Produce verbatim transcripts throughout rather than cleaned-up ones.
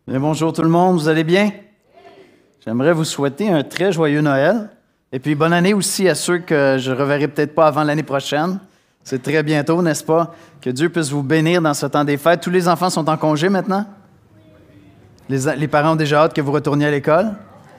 Bien, bonjour tout le monde, vous allez bien? J'aimerais vous souhaiter un très joyeux Noël. Et puis bonne année aussi à ceux que je ne reverrai peut-être pas avant l'année prochaine. C'est très bientôt, n'est-ce pas? Que Dieu puisse vous bénir dans ce temps des fêtes. Tous les enfants sont en congé maintenant? Les, les parents ont déjà hâte que vous retourniez à l'école?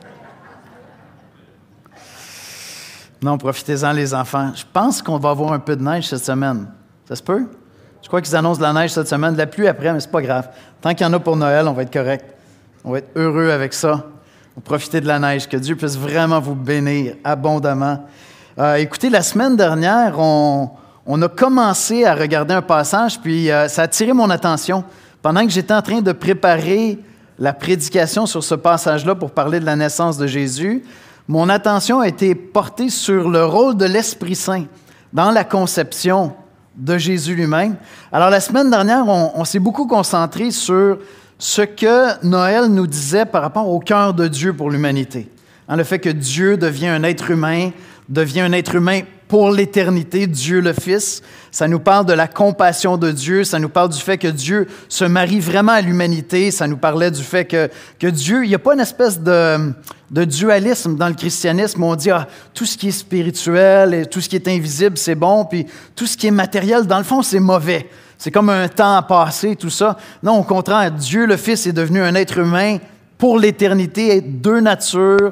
Non, profitez-en les enfants. Je pense qu'on va avoir un peu de neige cette semaine. Ça se peut? Je crois qu'ils annoncent de la neige cette semaine, de la pluie après, mais c'est pas grave. Tant qu'il y en a pour Noël, on va être correct. On va être heureux avec ça. Profitez de la neige. Que Dieu puisse vraiment vous bénir abondamment. Euh, écoutez, la semaine dernière, on, on a commencé à regarder un passage, puis euh, ça a attiré mon attention. Pendant que j'étais en train de préparer la prédication sur ce passage-là pour parler de la naissance de Jésus, mon attention a été portée sur le rôle de l'Esprit Saint dans la conception de Jésus lui-même. Alors, la semaine dernière, on, on s'est beaucoup concentré sur ce que Noël nous disait par rapport au cœur de Dieu pour l'humanité. Hein, le fait que Dieu devient un être humain, devient un être humain pour l'éternité, Dieu le Fils. Ça nous parle de la compassion de Dieu, ça nous parle du fait que Dieu se marie vraiment à l'humanité, ça nous parlait du fait que, que Dieu, il n'y a pas une espèce de, de dualisme dans le christianisme où on dit ah, tout ce qui est spirituel et tout ce qui est invisible, c'est bon, puis tout ce qui est matériel, dans le fond, c'est mauvais. C'est comme un temps à passer, tout ça. Non, au contraire, Dieu le Fils est devenu un être humain pour l'éternité, deux natures,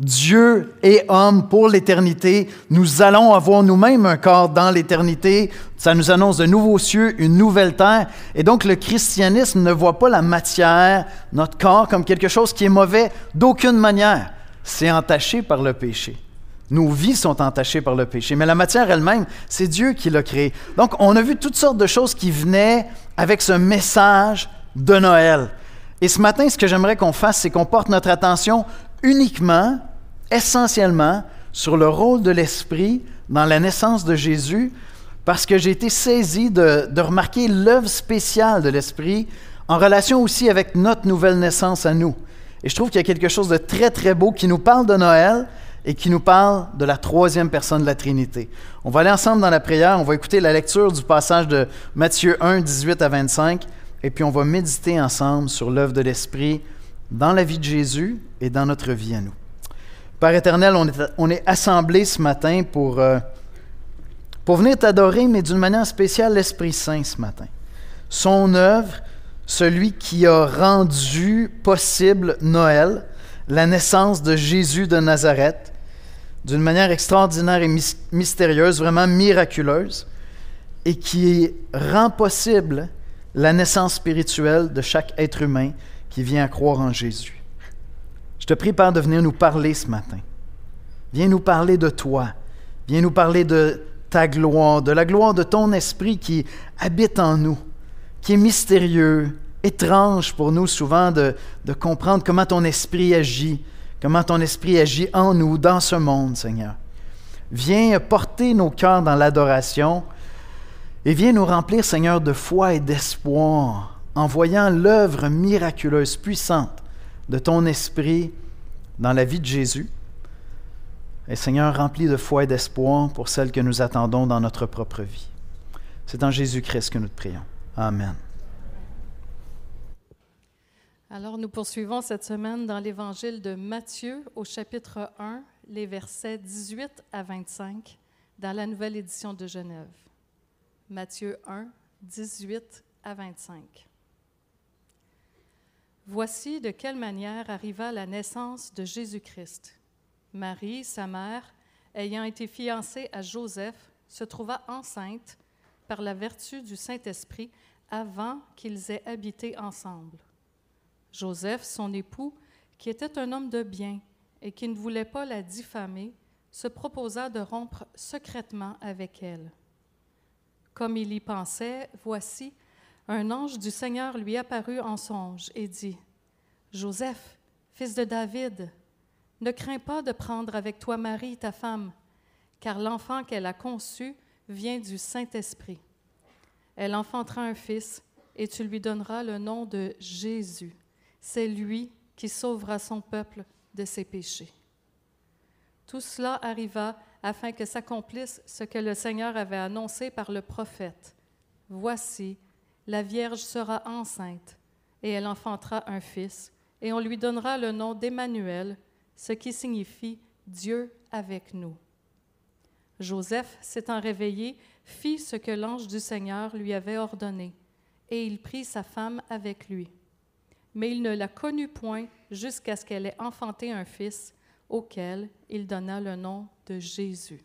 Dieu et homme pour l'éternité. Nous allons avoir nous-mêmes un corps dans l'éternité. Ça nous annonce de nouveaux cieux, une nouvelle terre. Et donc, le christianisme ne voit pas la matière, notre corps, comme quelque chose qui est mauvais d'aucune manière. C'est entaché par le péché. Nos vies sont entachées par le péché, mais la matière elle-même, c'est Dieu qui l'a créée. Donc, on a vu toutes sortes de choses qui venaient avec ce message de Noël. Et ce matin, ce que j'aimerais qu'on fasse, c'est qu'on porte notre attention uniquement, essentiellement, sur le rôle de l'Esprit dans la naissance de Jésus, parce que j'ai été saisi de, de remarquer l'œuvre spéciale de l'Esprit en relation aussi avec notre nouvelle naissance à nous. Et je trouve qu'il y a quelque chose de très, très beau qui nous parle de Noël, et qui nous parle de la troisième personne de la Trinité. On va aller ensemble dans la prière, on va écouter la lecture du passage de Matthieu un, dix-huit à vingt-cinq, et puis on va méditer ensemble sur l'œuvre de l'Esprit dans la vie de Jésus et dans notre vie à nous. Père éternel, on est, on est assemblés ce matin pour, euh, pour venir t'adorer, mais d'une manière spéciale, l'Esprit Saint ce matin. Son œuvre, celui qui a rendu possible Noël, la naissance de Jésus de Nazareth, d'une manière extraordinaire et mystérieuse, vraiment miraculeuse, et qui rend possible la naissance spirituelle de chaque être humain qui vient à croire en Jésus. Je te prie, Père, de venir nous parler ce matin. Viens nous parler de toi. Viens nous parler de ta gloire, de la gloire de ton Esprit qui habite en nous, qui est mystérieux, étrange pour nous souvent de, de comprendre comment ton Esprit agit, comment ton Esprit agit en nous, dans ce monde, Seigneur. Viens porter nos cœurs dans l'adoration et viens nous remplir, Seigneur, de foi et d'espoir en voyant l'œuvre miraculeuse, puissante de ton Esprit dans la vie de Jésus. Et Seigneur, remplis de foi et d'espoir pour celle que nous attendons dans notre propre vie. C'est en Jésus-Christ que nous te prions. Amen. Alors, nous poursuivons cette semaine dans l'Évangile de Matthieu, au chapitre un, les versets dix-huit à vingt-cinq, dans la Nouvelle Édition de Genève. Matthieu un, dix-huit à vingt-cinq. Voici de quelle manière arriva la naissance de Jésus-Christ. Marie, sa mère, ayant été fiancée à Joseph, se trouva enceinte par la vertu du Saint-Esprit avant qu'ils aient habité ensemble. Joseph, son époux, qui était un homme de bien et qui ne voulait pas la diffamer, se proposa de rompre secrètement avec elle. Comme il y pensait, voici, un ange du Seigneur lui apparut en songe et dit, « Joseph, fils de David, ne crains pas de prendre avec toi Marie, ta femme, car l'enfant qu'elle a conçu vient du Saint-Esprit. Elle enfantera un fils, et tu lui donneras le nom de Jésus. C'est lui qui sauvera son peuple de ses péchés. » Tout cela arriva afin que s'accomplisse ce que le Seigneur avait annoncé par le prophète. « Voici, la Vierge sera enceinte et elle enfantera un fils, et on lui donnera le nom d'Emmanuel, ce qui signifie « Dieu avec nous ». Joseph, s'étant réveillé, fit ce que l'ange du Seigneur lui avait ordonné, et il prit sa femme avec lui. Mais il ne la connut point jusqu'à ce qu'elle ait enfanté un fils, auquel il donna le nom de Jésus.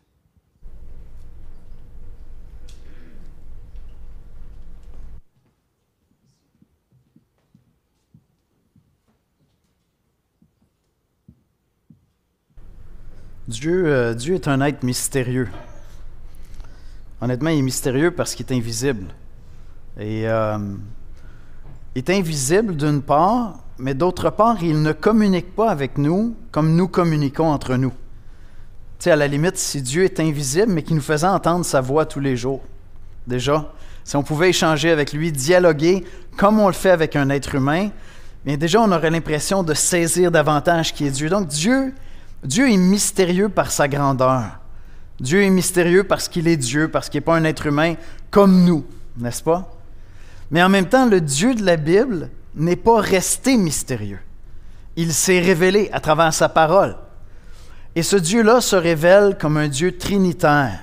Dieu, euh, Dieu est un être mystérieux. Honnêtement, il est mystérieux parce qu'il est invisible. Et euh, il est invisible d'une part, mais d'autre part, il ne communique pas avec nous comme nous communiquons entre nous. Tu sais, à la limite, si Dieu est invisible, mais qu'il nous faisait entendre sa voix tous les jours, déjà, si on pouvait échanger avec lui, dialoguer comme on le fait avec un être humain, bien déjà, on aurait l'impression de saisir davantage qui est Dieu. Donc, Dieu... Dieu est mystérieux par sa grandeur. Dieu est mystérieux parce qu'il est Dieu, parce qu'il n'est pas un être humain comme nous, n'est-ce pas? Mais en même temps, le Dieu de la Bible n'est pas resté mystérieux. Il s'est révélé à travers sa parole. Et ce Dieu-là se révèle comme un Dieu trinitaire.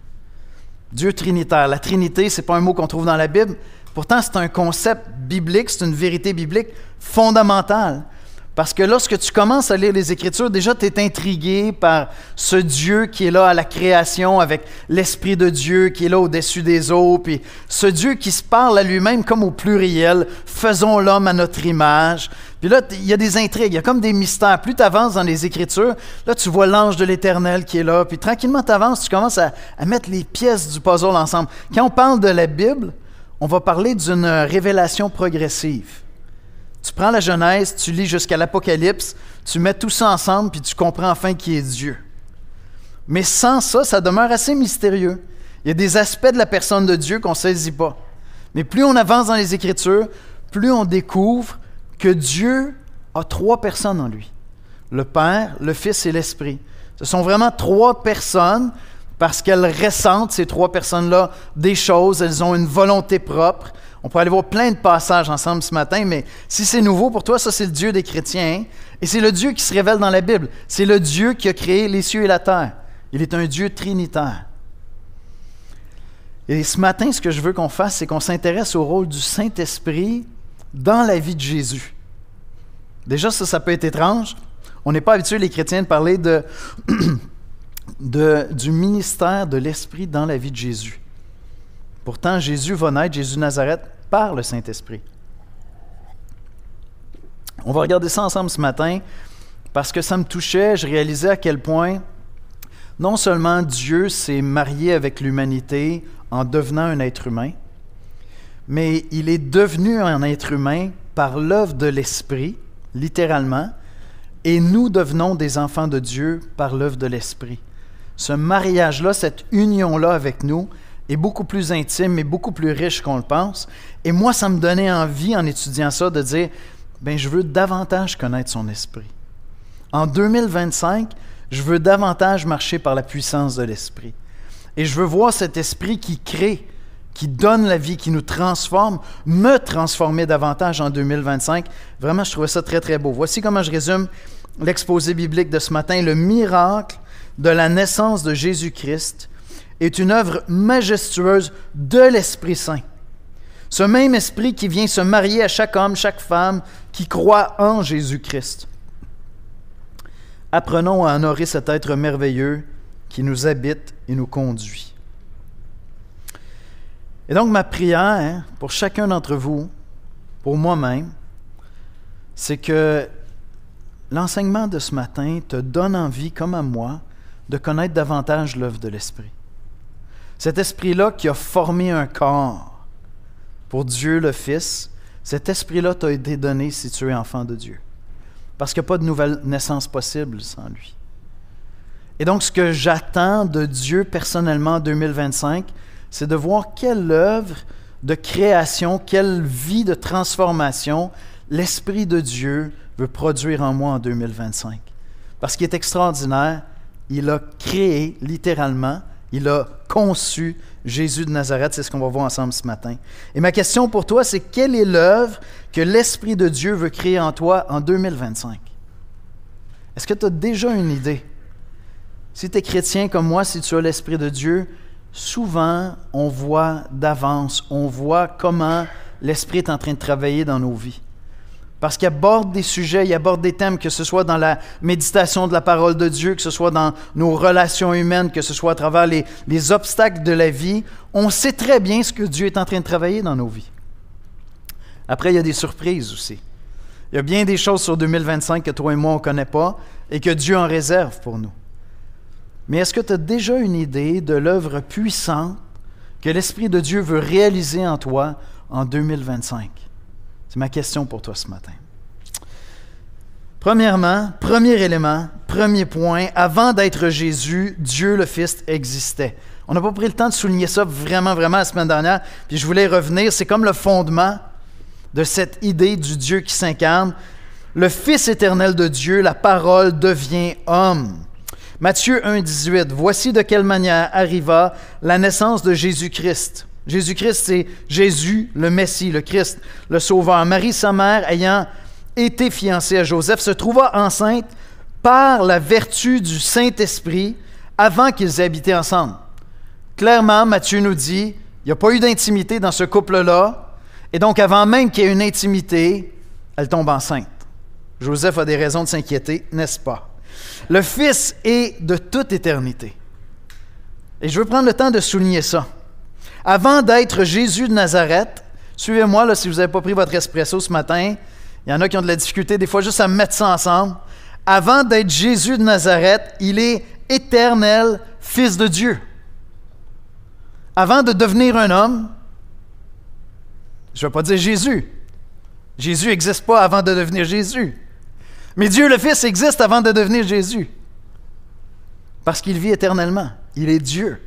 Dieu trinitaire. La Trinité, ce n'est pas un mot qu'on trouve dans la Bible. Pourtant, c'est un concept biblique, c'est une vérité biblique fondamentale. Parce que lorsque tu commences à lire les Écritures, déjà tu es intrigué par ce Dieu qui est là à la création avec l'Esprit de Dieu qui est là au-dessus des eaux, puis ce Dieu qui se parle à lui-même comme au pluriel, « Faisons l'homme à notre image ». Puis là, il y a des intrigues, il y a comme des mystères. Plus tu avances dans les Écritures, là tu vois l'ange de l'Éternel qui est là, puis tranquillement tu avances, tu commences à, à mettre les pièces du puzzle ensemble. Quand on parle de la Bible, on va parler d'une révélation progressive. Tu prends la Genèse, tu lis jusqu'à l'Apocalypse, tu mets tout ça ensemble, puis tu comprends enfin qui est Dieu. Mais sans ça, ça demeure assez mystérieux. Il y a des aspects de la personne de Dieu qu'on ne saisit pas. Mais plus on avance dans les Écritures, plus on découvre que Dieu a trois personnes en lui. Le Père, le Fils et l'Esprit. Ce sont vraiment trois personnes parce qu'elles ressentent, ces trois personnes-là, des choses, elles ont une volonté propre. On peut aller voir plein de passages ensemble ce matin, mais si c'est nouveau pour toi, ça c'est le Dieu des chrétiens. Hein? Et c'est le Dieu qui se révèle dans la Bible. C'est le Dieu qui a créé les cieux et la terre. Il est un Dieu trinitaire. Et ce matin, ce que je veux qu'on fasse, c'est qu'on s'intéresse au rôle du Saint-Esprit dans la vie de Jésus. Déjà, ça, ça peut être étrange. On n'est pas habitué, les chrétiens, de parler de, de, du ministère de l'Esprit dans la vie de Jésus. Pourtant, Jésus va naître, Jésus de Nazareth, par le Saint-Esprit. On va regarder ça ensemble ce matin parce que ça me touchait. Je réalisais à quel point non seulement Dieu s'est marié avec l'humanité en devenant un être humain, mais il est devenu un être humain par l'œuvre de l'Esprit, littéralement, et nous devenons des enfants de Dieu par l'œuvre de l'Esprit. Ce mariage-là, cette union-là avec nous, est beaucoup plus intime et beaucoup plus riche qu'on le pense. Et moi, ça me donnait envie, en étudiant ça, de dire, bien, je veux davantage connaître son esprit. En deux mille vingt-cinq, je veux davantage marcher par la puissance de l'esprit. Et je veux voir cet esprit qui crée, qui donne la vie, qui nous transforme, me transformer davantage en deux mille vingt-cinq. Vraiment, je trouvais ça très, très beau. Voici comment je résume l'exposé biblique de ce matin. Le miracle de la naissance de Jésus-Christ est une œuvre majestueuse de l'Esprit Saint. Ce même Esprit qui vient se marier à chaque homme, chaque femme qui croit en Jésus-Christ. Apprenons à honorer cet être merveilleux qui nous habite et nous conduit. Et donc ma prière, hein, pour chacun d'entre vous, pour moi-même, c'est que l'enseignement de ce matin te donne envie, comme à moi, de connaître davantage l'œuvre de l'Esprit. Cet esprit-là qui a formé un corps pour Dieu le Fils, cet esprit-là t'a été donné si tu es enfant de Dieu. Parce qu'il n'y a pas de nouvelle naissance possible sans lui. Et donc, ce que j'attends de Dieu personnellement en deux mille vingt-cinq, c'est de voir quelle œuvre de création, quelle vie de transformation l'Esprit de Dieu veut produire en moi en deux mille vingt-cinq. Parce qu'il est extraordinaire, il a créé littéralement, Il a conçu Jésus de Nazareth. C'est ce qu'on va voir ensemble ce matin. Et ma question pour toi, c'est quelle est l'œuvre que l'Esprit de Dieu veut créer en toi en deux mille vingt-cinq? Est-ce que tu as déjà une idée? Si tu es chrétien comme moi, si tu as l'Esprit de Dieu, souvent, on voit d'avance, on voit comment l'Esprit est en train de travailler dans nos vies. Parce qu'il aborde des sujets, il aborde des thèmes, que ce soit dans la méditation de la parole de Dieu, que ce soit dans nos relations humaines, que ce soit à travers les, les obstacles de la vie. On sait très bien ce que Dieu est en train de travailler dans nos vies. Après, il y a des surprises aussi. Il y a bien des choses sur deux mille vingt-cinq que toi et moi, on ne connaît pas et que Dieu en réserve pour nous. Mais est-ce que tu as déjà une idée de l'œuvre puissante que l'Esprit de Dieu veut réaliser en toi en deux mille vingt-cinq? C'est ma question pour toi ce matin. Premièrement, premier élément, premier point, avant d'être Jésus, Dieu le Fils existait. On n'a pas pris le temps de souligner ça vraiment, vraiment la semaine dernière, puis je voulais revenir. C'est comme le fondement de cette idée du Dieu qui s'incarne. Le Fils éternel de Dieu, la parole, devient homme. Matthieu un, dix-huit, « Voici de quelle manière arriva la naissance de Jésus-Christ. » Jésus-Christ, c'est Jésus, le Messie, le Christ, le Sauveur. Marie, sa mère, ayant été fiancée à Joseph, se trouva enceinte par la vertu du Saint-Esprit avant qu'ils aient habité ensemble. Clairement, Matthieu nous dit, il n'y a pas eu d'intimité dans ce couple-là, et donc avant même qu'il y ait une intimité, elle tombe enceinte. Joseph a des raisons de s'inquiéter, n'est-ce pas? Le Fils est de toute éternité. Et je veux prendre le temps de souligner ça. Avant d'être Jésus de Nazareth, suivez-moi là, si vous n'avez pas pris votre espresso ce matin, il y en a qui ont de la difficulté des fois juste à mettre ça ensemble. Avant d'être Jésus de Nazareth, il est éternel Fils de Dieu. Avant de devenir un homme, je ne vais pas dire Jésus. Jésus n'existe pas avant de devenir Jésus. Mais Dieu le Fils existe avant de devenir Jésus. Parce qu'il vit éternellement. Il est Dieu.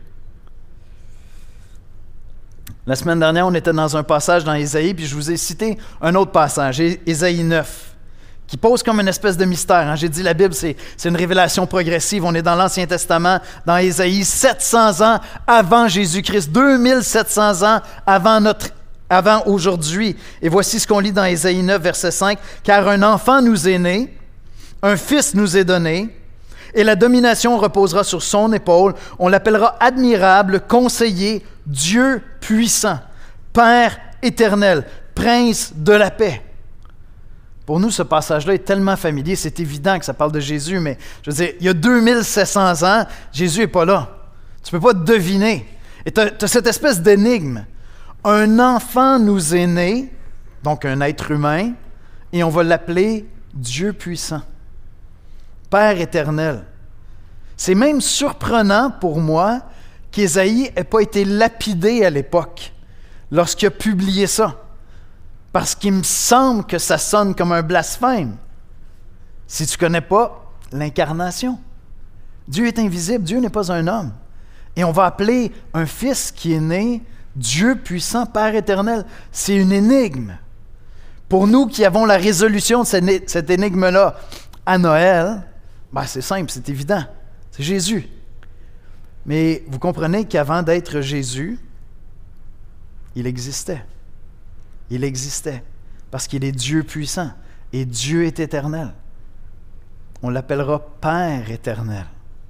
La semaine dernière, on était dans un passage dans Ésaïe, puis je vous ai cité un autre passage, Ésaïe neuf, qui pose comme une espèce de mystère. Hein. J'ai dit la Bible, c'est, c'est une révélation progressive. On est dans l'Ancien Testament, dans Ésaïe, sept cents ans avant Jésus-Christ, deux mille sept cents ans avant notre avant aujourd'hui. Et voici ce qu'on lit dans Ésaïe neuf, verset cinq. « Car un enfant nous est né, un fils nous est donné, et la domination reposera sur son épaule. On l'appellera admirable, conseiller, Dieu puissant, Père éternel, Prince de la paix. » Pour nous, ce passage-là est tellement familier, c'est évident que ça parle de Jésus, mais je veux dire, il y a deux mille sept cents ans, Jésus n'est pas là. Tu ne peux pas deviner. Et tu as cette espèce d'énigme. Un enfant nous est né, donc un être humain, et on va l'appeler Dieu puissant, Père éternel. C'est même surprenant pour moi qu'Ésaïe n'ait pas été lapidé à l'époque, lorsqu'il a publié ça, parce qu'il me semble que ça sonne comme un blasphème. Si tu ne connais pas l'incarnation, Dieu est invisible, Dieu n'est pas un homme. Et on va appeler un fils qui est né Dieu puissant, Père éternel. C'est une énigme. Pour nous qui avons la résolution de cette énigme-là à Noël, ben c'est simple, c'est évident. C'est Jésus. Mais vous comprenez qu'avant d'être Jésus, il existait. Il existait parce qu'il est Dieu puissant et Dieu est éternel. On l'appellera Père éternel.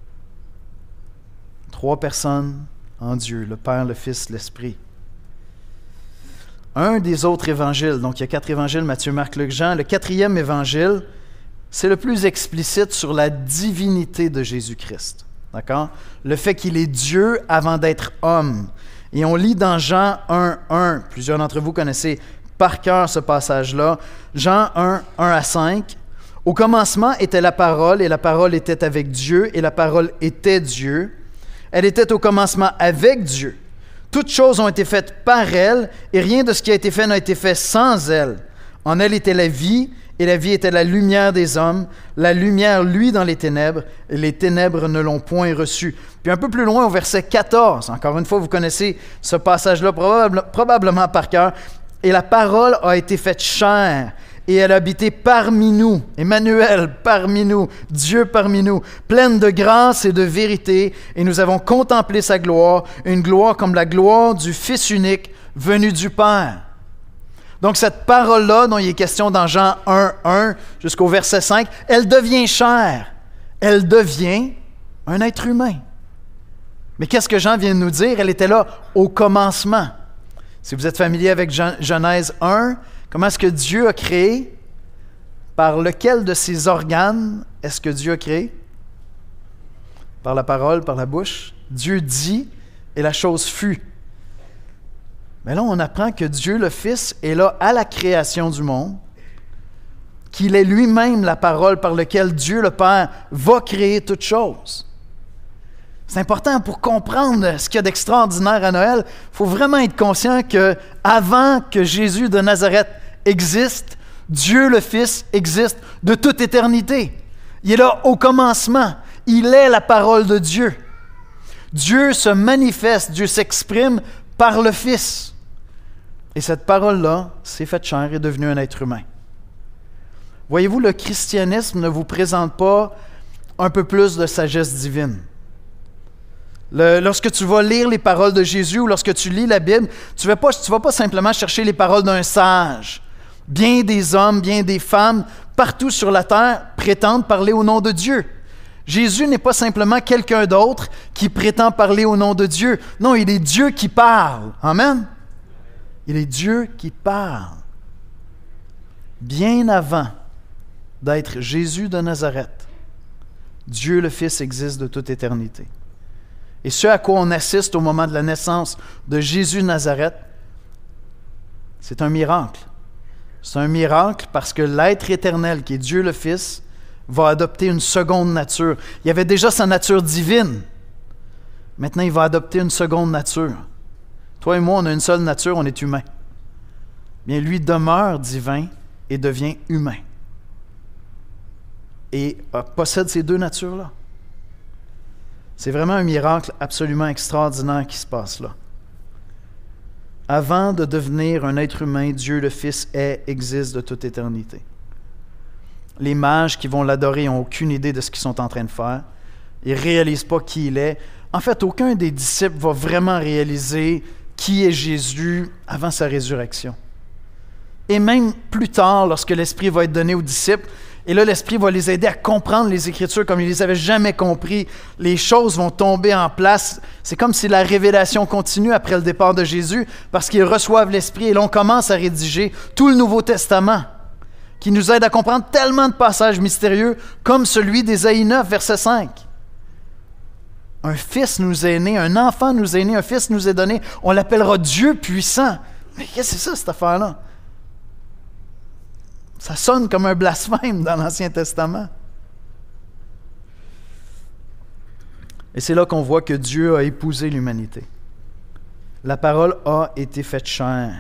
Trois personnes en Dieu, le Père, le Fils, l'Esprit. Un des autres évangiles, donc il y a quatre évangiles, Matthieu, Marc, Luc, Jean. Le quatrième évangile, c'est le plus explicite sur la divinité de Jésus-Christ. D'accord? Le fait qu'il est Dieu avant d'être homme. Et on lit dans Jean un, un. Plusieurs d'entre vous connaissez par cœur ce passage-là. Jean un, un à cinq. « Au commencement était la parole, et la parole était avec Dieu, et la parole était Dieu. Elle était au commencement avec Dieu. Toutes choses ont été faites par elle, et rien de ce qui a été fait n'a été fait sans elle. En elle était la vie, et la vie était la lumière des hommes. La lumière luit dans les ténèbres, et les ténèbres ne l'ont point reçue. » Puis un peu plus loin, au verset quatorze, encore une fois, vous connaissez ce passage-là probable, probablement par cœur. « Et la parole a été faite chair, et elle a habité parmi nous. Emmanuel, parmi nous, Dieu parmi nous, pleine de grâce et de vérité, et nous avons contemplé sa gloire, une gloire comme la gloire du Fils unique venu du Père. Donc cette parole-là, dont il est question dans Jean un, un jusqu'au verset cinq, elle devient chair, elle devient un être humain. Mais qu'est-ce que Jean vient de nous dire? Elle était là au commencement. Si vous êtes familier avec Genèse un, comment est-ce que Dieu a créé? Par lequel de ses organes est-ce que Dieu a créé? Par la parole, par la bouche. Dieu dit et la chose fut. Mais là, on apprend que Dieu le Fils est là à la création du monde, qu'il est lui-même la parole par laquelle Dieu le Père va créer toutes choses. C'est important pour comprendre ce qu'il y a d'extraordinaire à Noël. Il faut vraiment être conscient qu'avant que Jésus de Nazareth existe, Dieu le Fils existe de toute éternité. Il est là au commencement. Il est la parole de Dieu. Dieu se manifeste, Dieu s'exprime par le Fils. Et cette parole-là s'est faite chair et est devenue un être humain. Voyez-vous, le christianisme ne vous présente pas un peu plus de sagesse divine. Le, lorsque tu vas lire les paroles de Jésus ou lorsque tu lis la Bible, tu ne vas pas, tu vas pas simplement chercher les paroles d'un sage. Bien des hommes, bien des femmes, partout sur la terre, prétendent parler au nom de Dieu. Jésus n'est pas simplement quelqu'un d'autre qui prétend parler au nom de Dieu. Non, il est Dieu qui parle. Amen. Il est Dieu qui parle. Bien avant d'être Jésus de Nazareth, Dieu le Fils existe de toute éternité. Et ce à quoi on assiste au moment de la naissance de Jésus de Nazareth, c'est un miracle. C'est un miracle parce que l'être éternel, qui est Dieu le Fils, va adopter une seconde nature. Il y avait déjà sa nature divine. Maintenant, il va adopter une seconde nature. Toi et moi, on a une seule nature, on est humain. Bien, lui demeure divin et devient humain. Et euh, possède ces deux natures-là. C'est vraiment un miracle absolument extraordinaire qui se passe là. Avant de devenir un être humain, Dieu le Fils est, existe de toute éternité. Les mages qui vont l'adorer n'ont aucune idée de ce qu'ils sont en train de faire. Ils ne réalisent pas qui il est. En fait, aucun des disciples va vraiment réaliser qui est Jésus avant sa résurrection. Et même plus tard, lorsque l'Esprit va être donné aux disciples, et là, l'Esprit va les aider à comprendre les Écritures comme ils ne les avaient jamais compris. Les choses vont tomber en place. C'est comme si la révélation continue après le départ de Jésus parce qu'ils reçoivent l'Esprit et là, on commence à rédiger tout le Nouveau Testament qui nous aide à comprendre tellement de passages mystérieux comme celui d'Ésaïe neuf, verset cinq. Un fils nous est né, un enfant nous est né, un fils nous est donné. On l'appellera Dieu puissant. Mais qu'est-ce que c'est ça, cette affaire-là? Ça sonne comme un blasphème dans l'Ancien Testament. Et c'est là qu'on voit que Dieu a épousé l'humanité. La parole a été faite chair.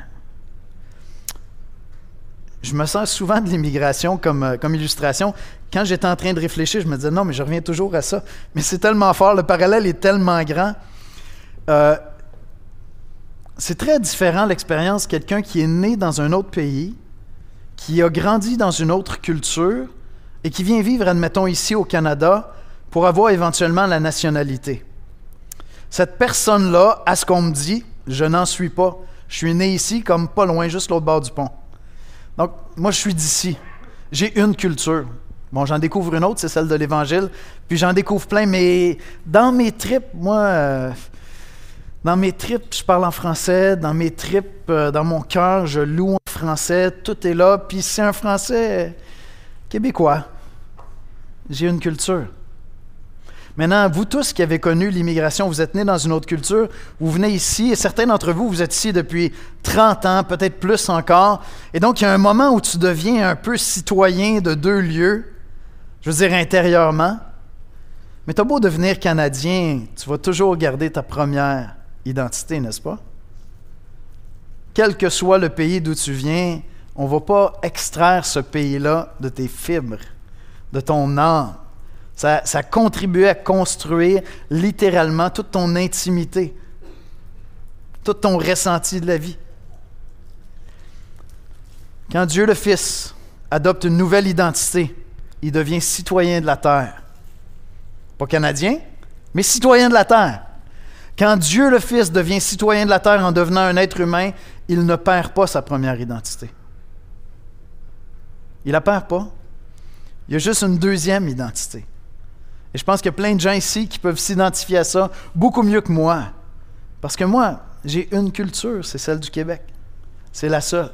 Je me sers souvent de l'immigration comme, comme illustration. Quand j'étais en train de réfléchir, je me disais, non, mais je reviens toujours à ça. Mais c'est tellement fort, le parallèle est tellement grand. Euh, c'est très différent l'expérience de quelqu'un qui est né dans un autre pays, qui a grandi dans une autre culture et qui vient vivre, admettons, ici au Canada pour avoir éventuellement la nationalité. Cette personne-là, à ce qu'on me dit, je n'en suis pas. Je suis né ici, comme pas loin, juste l'autre bord du pont. Donc, moi, je suis d'ici. J'ai une culture. Bon, j'en découvre une autre, c'est celle de l'Évangile, puis j'en découvre plein, mais dans mes tripes, moi... Euh, Dans mes tripes, je parle en français. Dans mes tripes, euh, dans mon cœur, je loue en français. Tout est là. Puis c'est un français québécois. J'ai une culture. Maintenant, vous tous qui avez connu l'immigration, vous êtes nés dans une autre culture, vous venez ici, et certains d'entre vous, vous êtes ici depuis trente ans, peut-être plus encore. Et donc, il y a un moment où tu deviens un peu citoyen de deux lieux, je veux dire intérieurement. Mais tu as beau devenir Canadien, tu vas toujours garder ta première identité, n'est-ce pas? Quel que soit le pays d'où tu viens, on ne va pas extraire ce pays-là de tes fibres, de ton âme. Ça, ça contribuait à construire littéralement toute ton intimité, tout ton ressenti de la vie. Quand Dieu le Fils adopte une nouvelle identité. Il devient citoyen de la terre. Pas canadien, mais citoyen de la terre. Quand Dieu le Fils devient citoyen de la terre en devenant un être humain, il ne perd pas sa première identité. Il ne la perd pas. Il y a juste une deuxième identité. Et je pense qu'il y a plein de gens ici qui peuvent s'identifier à ça beaucoup mieux que moi. Parce que moi, j'ai une culture, c'est celle du Québec. C'est la seule.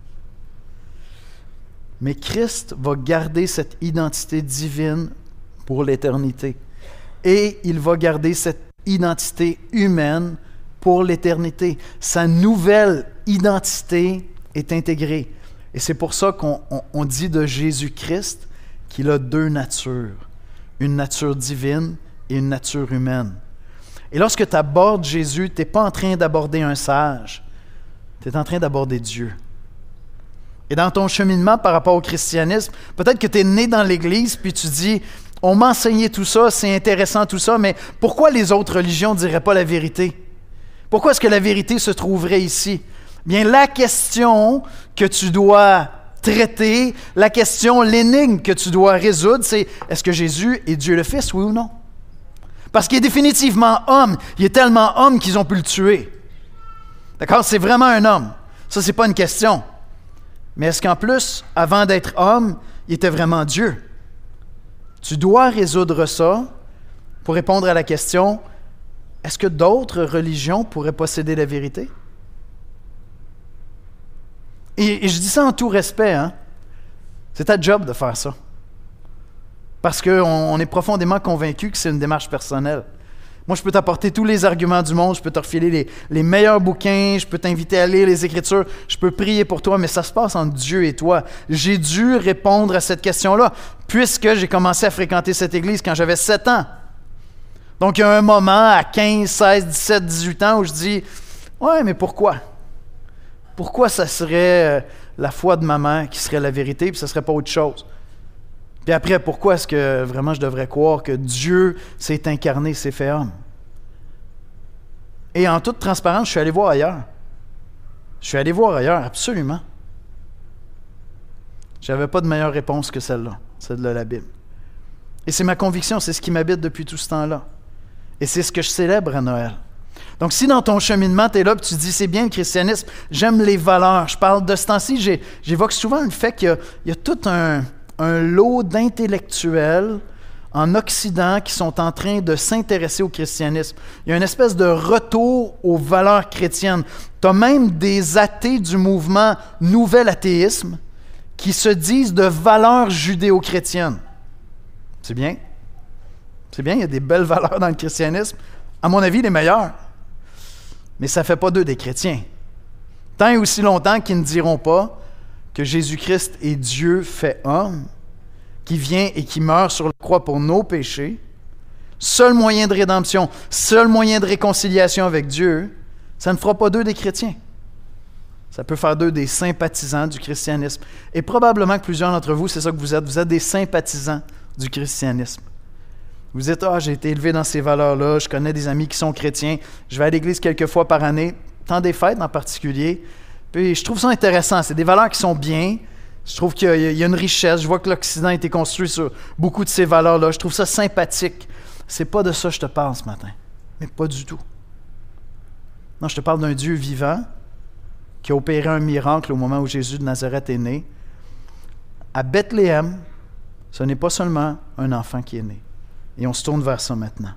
Mais Christ va garder cette identité divine pour l'éternité. Et il va garder cette identité humaine pour l'éternité. Sa nouvelle identité est intégrée. Et c'est pour ça qu'on on, on dit de Jésus-Christ qu'il a deux natures. Une nature divine et une nature humaine. Et lorsque tu abordes Jésus, tu n'es pas en train d'aborder un sage. Tu es en train d'aborder Dieu. Et dans ton cheminement par rapport au christianisme, peut-être que tu es né dans l'Église, puis tu dis, on m'a enseigné tout ça, c'est intéressant tout ça, mais pourquoi les autres religions ne diraient pas la vérité? Pourquoi est-ce que la vérité se trouverait ici? Bien, la question que tu dois traiter, la question, l'énigme que tu dois résoudre, c'est est-ce que Jésus est Dieu le Fils, oui ou non? Parce qu'il est définitivement homme. Il est tellement homme qu'ils ont pu le tuer. D'accord? C'est vraiment un homme. Ça, c'est pas une question. Mais est-ce qu'en plus, avant d'être homme, il était vraiment Dieu? Tu dois résoudre ça pour répondre à la question, est-ce que d'autres religions pourraient posséder la vérité? Et, et je dis ça en tout respect, hein? C'est ta job de faire ça. Parce qu'on on est profondément convaincu que c'est une démarche personnelle. Moi, je peux t'apporter tous les arguments du monde, je peux te refiler les, les meilleurs bouquins, je peux t'inviter à lire les Écritures, je peux prier pour toi, mais ça se passe entre Dieu et toi. J'ai dû répondre à cette question-là, puisque j'ai commencé à fréquenter cette Église quand j'avais sept ans. Donc, il y a un moment à quinze, seize, dix-sept, dix-huit ans où je dis « Ouais, mais pourquoi? Pourquoi ça serait la foi de maman qui serait la vérité, puis ça ne serait pas autre chose? » Puis après, pourquoi est-ce que vraiment je devrais croire que Dieu s'est incarné, s'est fait homme? Et en toute transparence, je suis allé voir ailleurs. Je suis allé voir ailleurs, absolument. Je n'avais pas de meilleure réponse que celle-là, celle de la Bible. Et c'est ma conviction, c'est ce qui m'habite depuis tout ce temps-là. Et c'est ce que je célèbre à Noël. Donc, si dans ton cheminement, tu es là et tu te dis, c'est bien le christianisme, j'aime les valeurs, je parle de ce temps-ci, j'ai, j'évoque souvent le fait qu'il y a, il y a tout un... un lot d'intellectuels en Occident qui sont en train de s'intéresser au christianisme. Il y a une espèce de retour aux valeurs chrétiennes. Tu as même des athées du mouvement Nouvel Athéisme qui se disent de valeurs judéo-chrétiennes. C'est bien. C'est bien, il y a des belles valeurs dans le christianisme. À mon avis, les meilleures. Mais ça ne fait pas d'eux des chrétiens. Tant et aussi longtemps qu'ils ne diront pas que Jésus-Christ est Dieu fait homme, qui vient et qui meurt sur la croix pour nos péchés, seul moyen de rédemption, seul moyen de réconciliation avec Dieu, ça ne fera pas d'eux des chrétiens. Ça peut faire d'eux des sympathisants du christianisme. Et probablement que plusieurs d'entre vous, c'est ça que vous êtes, vous êtes des sympathisants du christianisme. Vous dites, ah, j'ai été élevé dans ces valeurs-là, je connais des amis qui sont chrétiens, je vais à l'église quelques fois par année, temps des fêtes en particulier. Puis je trouve ça intéressant. C'est des valeurs qui sont bien. Je trouve qu'il y a, il y a une richesse. Je vois que l'Occident a été construit sur beaucoup de ces valeurs-là. Je trouve ça sympathique. C'est pas de ça que je te parle ce matin. Mais pas du tout. Non, je te parle d'un Dieu vivant qui a opéré un miracle au moment où Jésus de Nazareth est né. À Bethléem, ce n'est pas seulement un enfant qui est né. Et on se tourne vers ça maintenant.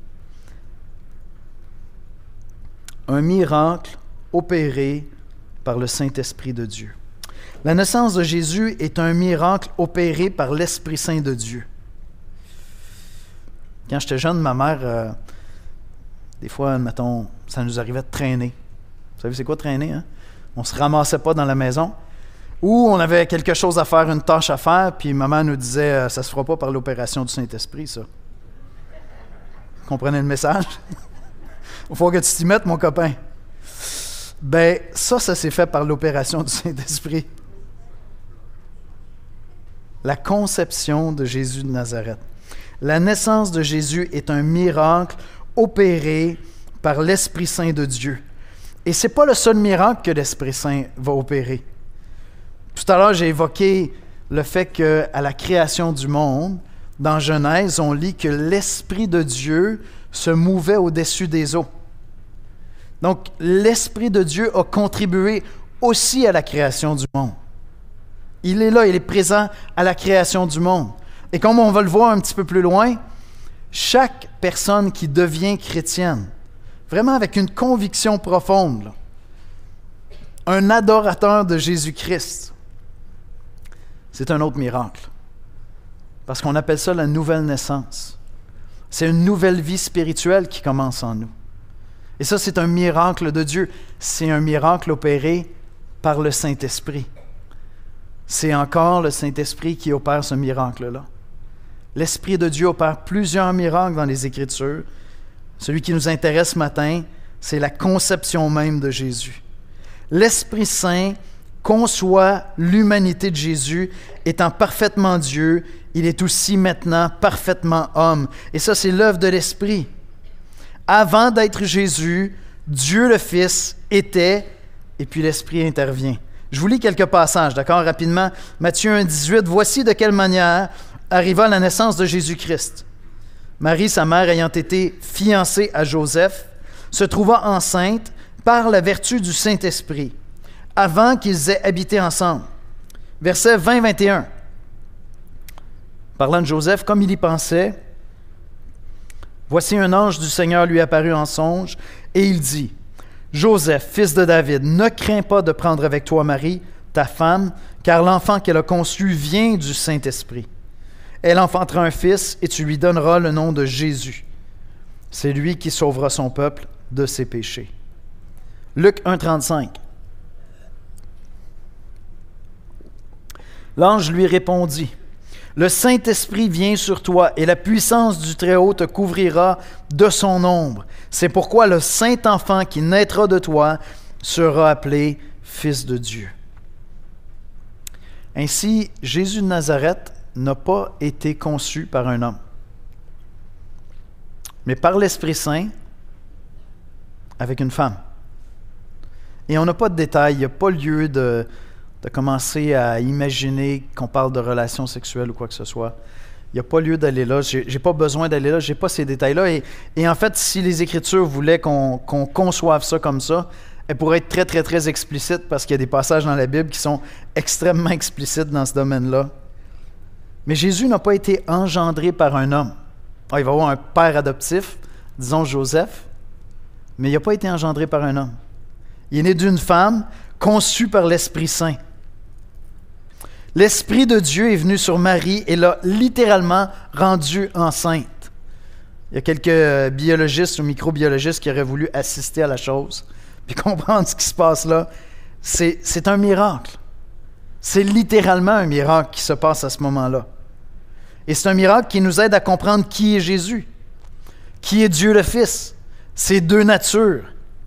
Un miracle opéré par le Saint-Esprit de Dieu. La naissance de Jésus est un miracle opéré par l'Esprit Saint de Dieu. Quand j'étais jeune, ma mère, euh, des fois, admettons, ça nous arrivait de traîner. Vous savez, c'est quoi traîner, hein? On ne se ramassait pas dans la maison. Ou on avait quelque chose à faire, une tâche à faire, puis maman nous disait, ça ne se fera pas par l'opération du Saint-Esprit, ça. Vous comprenez le message? Il faut que tu t'y mettes, mon copain. Ben, ça, ça s'est fait par l'opération du Saint-Esprit. La conception de Jésus de Nazareth. La naissance de Jésus est un miracle opéré par l'Esprit Saint de Dieu. Et ce n'est pas le seul miracle que l'Esprit Saint va opérer. Tout à l'heure, j'ai évoqué le fait qu'à la création du monde, dans Genèse, on lit que l'Esprit de Dieu se mouvait au-dessus des eaux. Donc, l'Esprit de Dieu a contribué aussi à la création du monde. Il est là, il est présent à la création du monde. Et comme on va le voir un petit peu plus loin, chaque personne qui devient chrétienne, vraiment avec une conviction profonde, là, un adorateur de Jésus-Christ, c'est un autre miracle. Parce qu'on appelle ça la nouvelle naissance. C'est une nouvelle vie spirituelle qui commence en nous. Et ça, c'est un miracle de Dieu. C'est un miracle opéré par le Saint-Esprit. C'est encore le Saint-Esprit qui opère ce miracle-là. L'Esprit de Dieu opère plusieurs miracles dans les Écritures. Celui qui nous intéresse ce matin, c'est la conception même de Jésus. L'Esprit Saint conçoit l'humanité de Jésus, étant parfaitement Dieu, il est aussi maintenant parfaitement homme. Et ça, c'est l'œuvre de l'Esprit. Avant d'être Jésus, Dieu le Fils était, et puis l'Esprit intervient. Je vous lis quelques passages, d'accord, rapidement. Matthieu un, dix-huit. « Voici de quelle manière arriva la naissance de Jésus-Christ. Marie, sa mère, ayant été fiancée à Joseph, se trouva enceinte par la vertu du Saint-Esprit, avant qu'ils aient habité ensemble. » Versets vingt à vingt et un. Parlant de Joseph, comme il y pensait, voici un ange du Seigneur lui apparut en songe, et il dit, « Joseph, fils de David, ne crains pas de prendre avec toi Marie, ta femme, car l'enfant qu'elle a conçu vient du Saint-Esprit. Elle enfantera un fils, et tu lui donneras le nom de Jésus. C'est lui qui sauvera son peuple de ses péchés. » Luc un, trente-cinq. L'ange lui répondit, « Le Saint-Esprit vient sur toi, et la puissance du Très-Haut te couvrira de son ombre. C'est pourquoi le Saint-Enfant qui naîtra de toi sera appelé Fils de Dieu. » Ainsi, Jésus de Nazareth n'a pas été conçu par un homme, mais par l'Esprit Saint avec une femme. Et on n'a pas de détails, il n'y a pas lieu de, de commencer à imaginer qu'on parle de relations sexuelles ou quoi que ce soit. Il n'y a pas lieu d'aller là, je n'ai pas besoin d'aller là, je n'ai pas ces détails-là. Et, et en fait, si les Écritures voulaient qu'on, qu'on conçoive ça comme ça, elles pourraient être très, très, très explicites parce qu'il y a des passages dans la Bible qui sont extrêmement explicites dans ce domaine-là. Mais Jésus n'a pas été engendré par un homme. Ah, il va avoir un père adoptif, disons Joseph, mais il n'a pas été engendré par un homme. Il est né d'une femme conçue par l'Esprit Saint. L'Esprit de Dieu est venu sur Marie et l'a littéralement rendue enceinte. Il y a quelques biologistes ou microbiologistes qui auraient voulu assister à la chose puis comprendre ce qui se passe là. C'est, c'est un miracle. C'est littéralement un miracle qui se passe à ce moment-là. Et c'est un miracle qui nous aide à comprendre qui est Jésus, qui est Dieu le Fils, ces deux natures.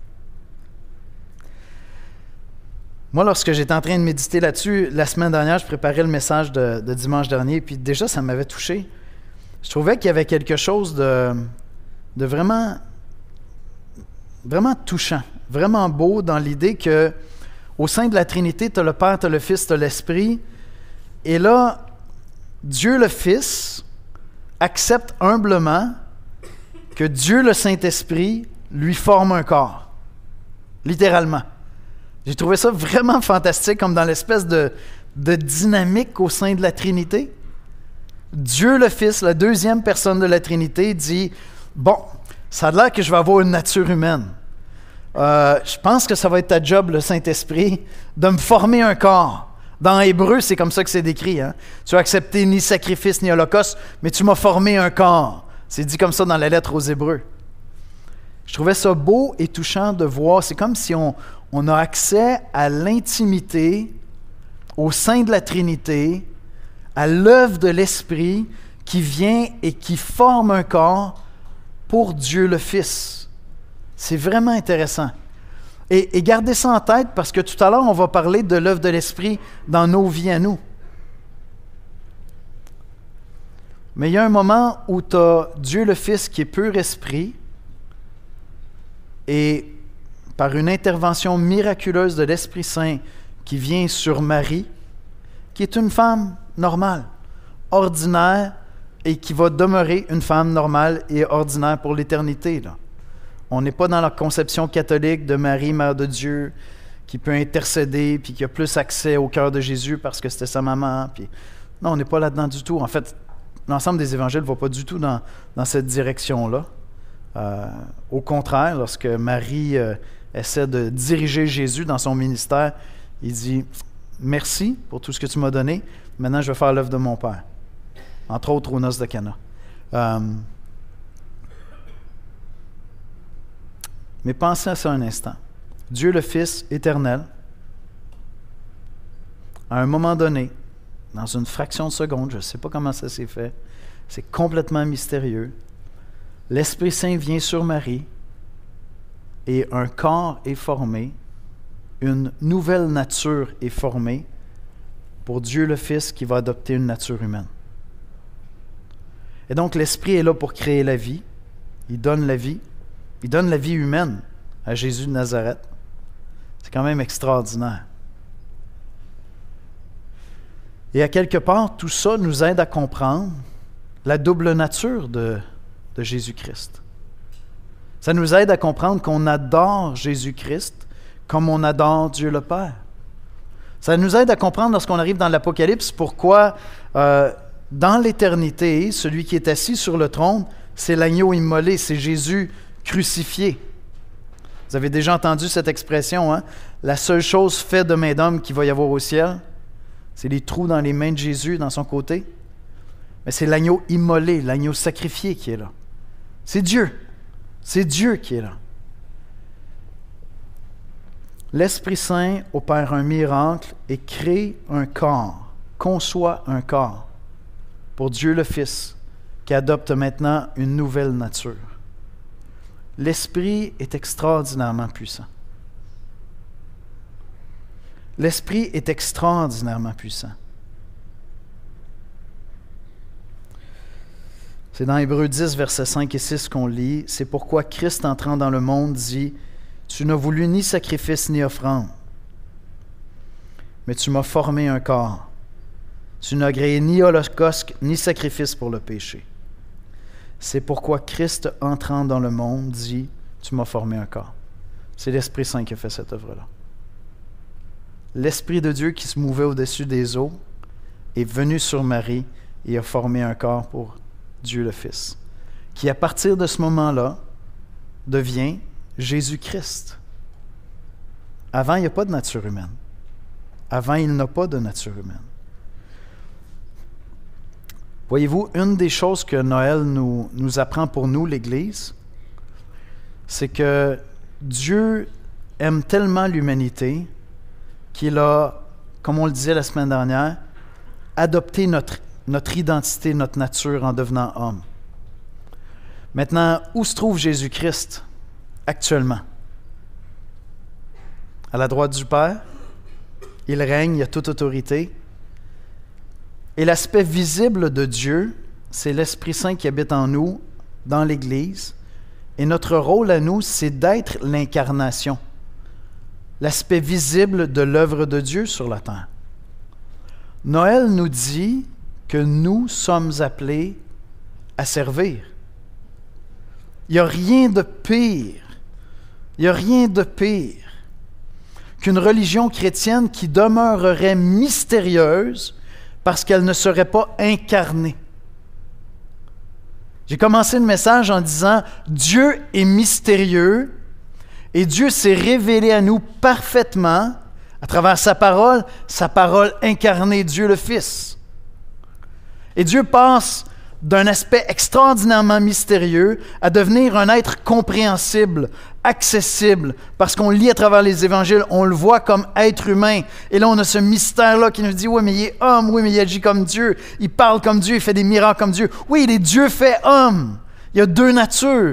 Moi, lorsque j'étais en train de méditer là-dessus, la semaine dernière, je préparais le message de, de dimanche dernier, puis déjà, ça m'avait touché. Je trouvais qu'il y avait quelque chose de, de vraiment, vraiment touchant, vraiment beau dans l'idée que au sein de la Trinité, tu as le Père, tu as le Fils, tu as l'Esprit. Et là, Dieu le Fils accepte humblement que Dieu le Saint-Esprit lui forme un corps, littéralement. J'ai trouvé ça vraiment fantastique, comme dans l'espèce de, de dynamique au sein de la Trinité. Dieu le Fils, la deuxième personne de la Trinité, dit « Bon, ça a l'air que je vais avoir une nature humaine. Euh, je pense que ça va être ta job, le Saint-Esprit, de me former un corps. » Dans Hébreu, c'est comme ça que c'est décrit. Hein? Tu as accepté ni sacrifice ni holocauste, mais tu m'as formé un corps. C'est dit comme ça dans la lettre aux Hébreux. Je trouvais ça beau et touchant de voir. C'est comme si on, on a accès à l'intimité au sein de la Trinité, à l'œuvre de l'Esprit qui vient et qui forme un corps pour Dieu le Fils. C'est vraiment intéressant. Et, et gardez ça en tête parce que tout à l'heure, on va parler de l'œuvre de l'Esprit dans nos vies à nous. Mais il y a un moment où tu as Dieu le Fils qui est pur esprit et par une intervention miraculeuse de l'Esprit Saint qui vient sur Marie, qui est une femme normale, ordinaire, et qui va demeurer une femme normale et ordinaire pour l'éternité, là. On n'est pas dans la conception catholique de Marie, Mère de Dieu, qui peut intercéder, puis qui a plus accès au cœur de Jésus parce que c'était sa maman. Puis... Non, on n'est pas là-dedans du tout. En fait, l'ensemble des évangiles ne va pas du tout dans, dans cette direction-là. Euh, au contraire, lorsque Marie euh, essaie de diriger Jésus dans son ministère, il dit « Merci pour tout ce que tu m'as donné. Maintenant, je vais faire l'œuvre de mon Père. » Entre autres, aux noces de Cana. Euh, mais pensez à ça un instant. Dieu le Fils éternel, à un moment donné, dans une fraction de seconde, je ne sais pas comment ça s'est fait, c'est complètement mystérieux, l'Esprit Saint vient sur Marie et un corps est formé, une nouvelle nature est formée pour Dieu le Fils qui va adopter une nature humaine. Et donc l'Esprit est là pour créer la vie, il donne la vie, il donne la vie humaine à Jésus de Nazareth. C'est quand même extraordinaire. Et à quelque part, tout ça nous aide à comprendre la double nature de, de Jésus-Christ. Ça nous aide à comprendre qu'on adore Jésus-Christ comme on adore Dieu le Père. Ça nous aide à comprendre lorsqu'on arrive dans l'Apocalypse pourquoi, euh, dans l'éternité, celui qui est assis sur le trône, c'est l'agneau immolé, c'est Jésus crucifié. Vous avez déjà entendu cette expression, hein? La seule chose faite de main d'homme qu'il va y avoir au ciel, c'est les trous dans les mains de Jésus, dans son côté. Mais c'est l'agneau immolé, l'agneau sacrifié qui est là. C'est Dieu. C'est Dieu qui est là. L'Esprit Saint opère un miracle et crée un corps, conçoit un corps pour Dieu le Fils, qui adopte maintenant une nouvelle nature. L'Esprit est extraordinairement puissant. L'Esprit est extraordinairement puissant. C'est dans Hébreux dix, versets cinq et six qu'on lit. C'est pourquoi Christ, entrant dans le monde, dit « Tu n'as voulu ni sacrifice ni offrande, mais tu m'as formé un corps. Tu n'as agréé ni holocauste ni sacrifice pour le péché. » C'est pourquoi Christ, entrant dans le monde, dit « Tu m'as formé un corps. » C'est l'Esprit Saint qui a fait cette œuvre-là. L'Esprit de Dieu qui se mouvait au-dessus des eaux est venu sur Marie et a formé un corps pour Dieu le Fils, qui à partir de ce moment-là devient Jésus-Christ. Avant, il n'y a pas de nature humaine. Avant, il n'a pas de nature humaine. Voyez-vous, une des choses que Noël nous, nous apprend pour nous, l'Église, c'est que Dieu aime tellement l'humanité qu'il a, comme on le disait la semaine dernière, adopté notre, notre identité, notre nature en devenant homme. Maintenant, où se trouve Jésus-Christ actuellement? À la droite du Père. Il règne, il a toute autorité. Et l'aspect visible de Dieu, c'est l'Esprit Saint qui habite en nous, dans l'Église. Et notre rôle à nous, c'est d'être l'incarnation. L'aspect visible de l'œuvre de Dieu sur la terre. Noël nous dit que nous sommes appelés à servir. Il n'y a rien de pire, il n'y a rien de pire qu'une religion chrétienne qui demeurerait mystérieuse parce qu'elle ne serait pas incarnée. J'ai commencé le message en disant « Dieu est mystérieux et Dieu s'est révélé à nous parfaitement à travers sa parole, sa parole incarnée, Dieu le Fils. » Et Dieu passe d'un aspect extraordinairement mystérieux à devenir un être compréhensible, accessible, parce qu'on lit à travers les évangiles, on le voit comme être humain. Et là, on a ce mystère-là qui nous dit, oui, mais il est homme, oui, mais il agit comme Dieu, il parle comme Dieu, il fait des miracles comme Dieu. Oui, il est Dieu fait homme. Il y a deux natures.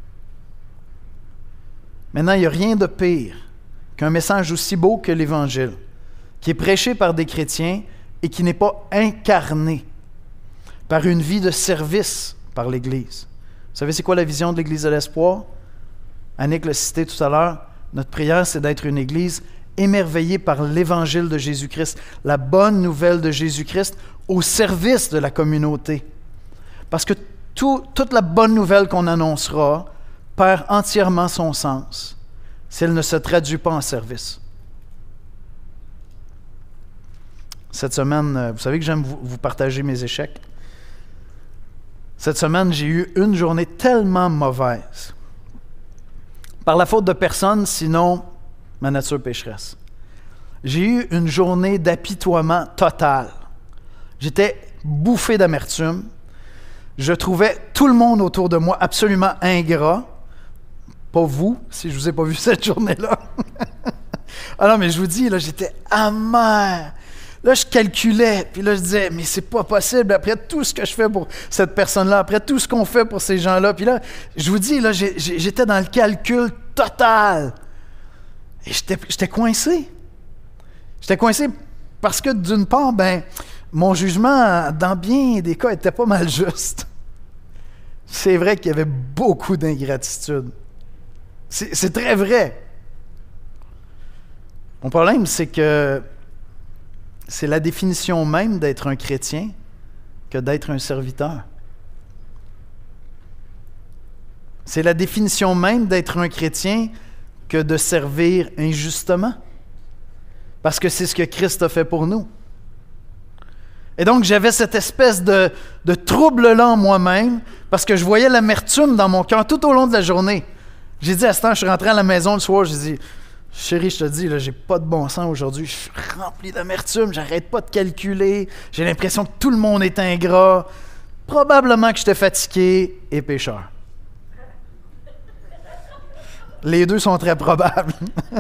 Maintenant, il n'y a rien de pire qu'un message aussi beau que l'Évangile, qui est prêché par des chrétiens et qui n'est pas incarné par une vie de service par l'Église. Vous savez, c'est quoi la vision de l'Église de l'Espoir? Annick l'a cité tout à l'heure. Notre prière, c'est d'être une Église émerveillés par l'Évangile de Jésus-Christ, la bonne nouvelle de Jésus-Christ au service de la communauté. Parce que tout, toute la bonne nouvelle qu'on annoncera perd entièrement son sens si elle ne se traduit pas en service. Cette semaine, vous savez que j'aime vous, vous partager mes échecs. Cette semaine, j'ai eu une journée tellement mauvaise. Par la faute de personne, sinon ma nature pécheresse. J'ai eu une journée d'apitoiement total. J'étais bouffé d'amertume. Je trouvais tout le monde autour de moi absolument ingrat. Pas vous, si je ne vous ai pas vu cette journée-là. Ah non, mais je vous dis, là, j'étais amer. Là, je calculais, puis là, je disais, mais c'est pas possible, après tout ce que je fais pour cette personne-là, après tout ce qu'on fait pour ces gens-là. Puis là, je vous dis, là, j'ai, j'ai, j'étais dans le calcul total. Et j'étais, j'étais coincé. J'étais coincé parce que, d'une part, ben, mon jugement, dans bien des cas, était pas mal juste. C'est vrai qu'il y avait beaucoup d'ingratitude. C'est, c'est très vrai. Mon problème, c'est que c'est la définition même d'être un chrétien que d'être un serviteur. C'est la définition même d'être un chrétien que de servir injustement. Parce que c'est ce que Christ a fait pour nous. Et donc, j'avais cette espèce de, de trouble-là en moi-même parce que je voyais l'amertume dans mon cœur tout au long de la journée. J'ai dit à ce temps, je suis rentré à la maison le soir, j'ai dit, chérie, je te dis, là, j'ai pas de bon sens aujourd'hui, je suis rempli d'amertume, j'arrête pas de calculer, j'ai l'impression que tout le monde est ingrat, probablement que j'étais fatigué et pécheur. Les deux sont très probables.